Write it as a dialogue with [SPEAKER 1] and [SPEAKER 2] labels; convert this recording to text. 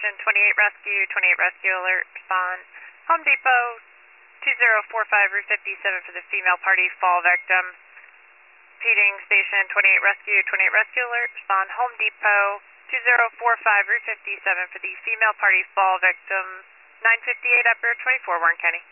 [SPEAKER 1] Station 28 Rescue, 28 Rescue Alert, respond. Home Depot 2045 Route 57 for the female party fall victim. Repeating Station 28 Rescue, 28 Rescue Alert, respond. Home Depot 2045 Route 57 for the female party fall victim. 958 Upper 24 Warren County.